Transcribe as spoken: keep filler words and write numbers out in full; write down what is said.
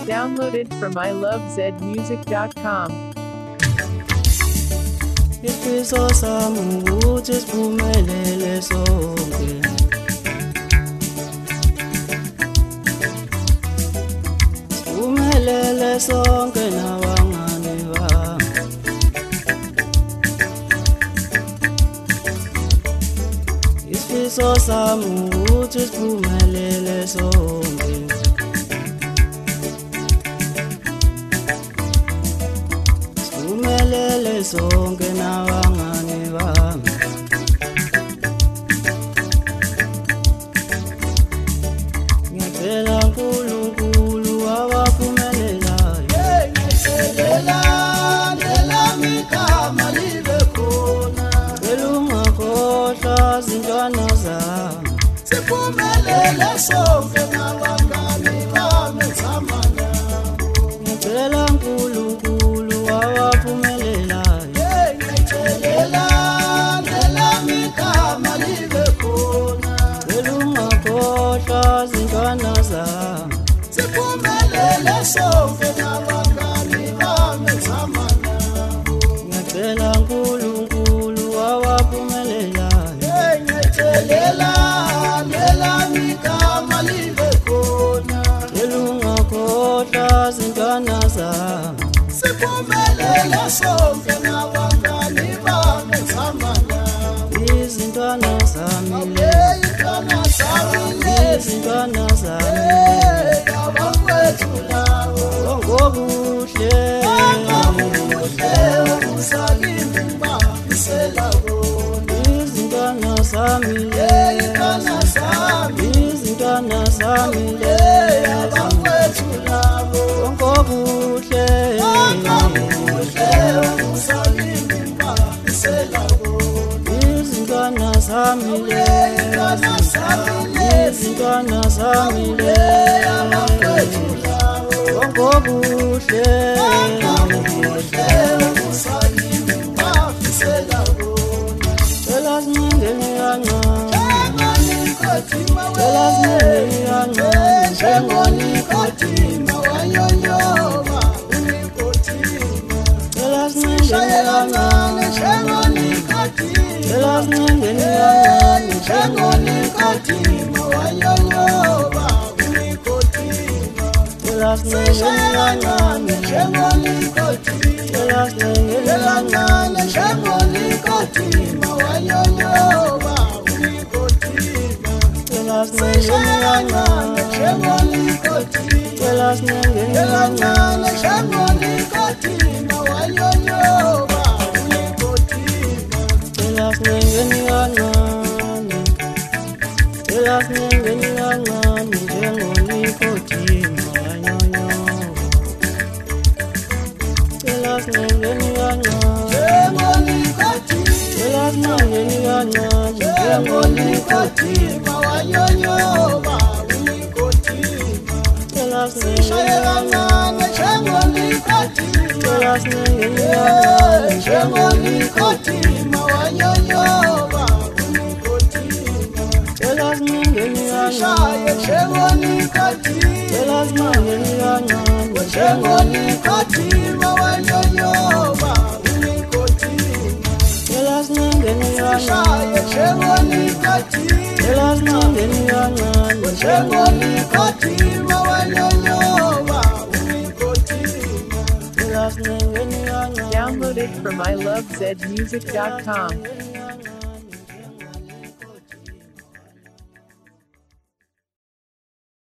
Downloaded from I love zed music dot com. Ifiso sami ukuthi siphumelele sonke. Siphumelele sonke nabangani bami. Ifiso sami ukuthi siphumelele sonke. Siphumelele sonke nabangani bami. Ngiyacela uNkulunkulu abaphumelelayo. Ngiyacela nelami igama libe khona. Cela ungakhohlwa zintwana zami. Siphumelele sonke nabangani bami ngizama nabo. Ngiyacela uNkulunkulu abaphumelelayo. Ngiyacela nelami igama libe khona. Cela ungakhohlwa zintwana zami. Siphumelele sonke nabangani bami ngizama nabo. Ngiyacela uNkulunkulu abaphumelelayo. Ngiyacela nelami igama libe khona. Cela ungakhohlwa zintwana zami. Siphumelele sonke nabangani bami ngizama nabo. Izintwana zami le, Abeyintwana zami lezi, izintwana zami eh, abakwethu lawo. ngobuhle, Akabuhle ukusalini bafisela bona. izintwana zami le, Abeyintwana zami, izintwana zami le eh, abakwethu lawo. ngobuhle, Akabuhle ukusalini bafisela bona. izintwana zami le, Abeyintwana zami lezi, izintwana zami le eh, abakwethu lawo. ngobuhle, cela sincengeni kancane, cela sincengeni kancane, cela sincengeni kancane, cela sincengeni kancane, cela sincengeni kancane, cela sincengeni kancane, cela sincengeni kancane, cela sincengeni kancane, cela sincengeni kancane, cela sincengeni kancane, njengoNikodima wanyonyoba. Cela sincengeni kancane, cela sincengeni kancane, njengoNikodima. Cela sincengeni kancane, cela sincengeni kancane, cela sincengeni kancane, cela sincengeni kancane, cela sincengeni kancane, cela sincengeni kancane, cela sincengeni kancane. Downloaded from I love zed music dot com.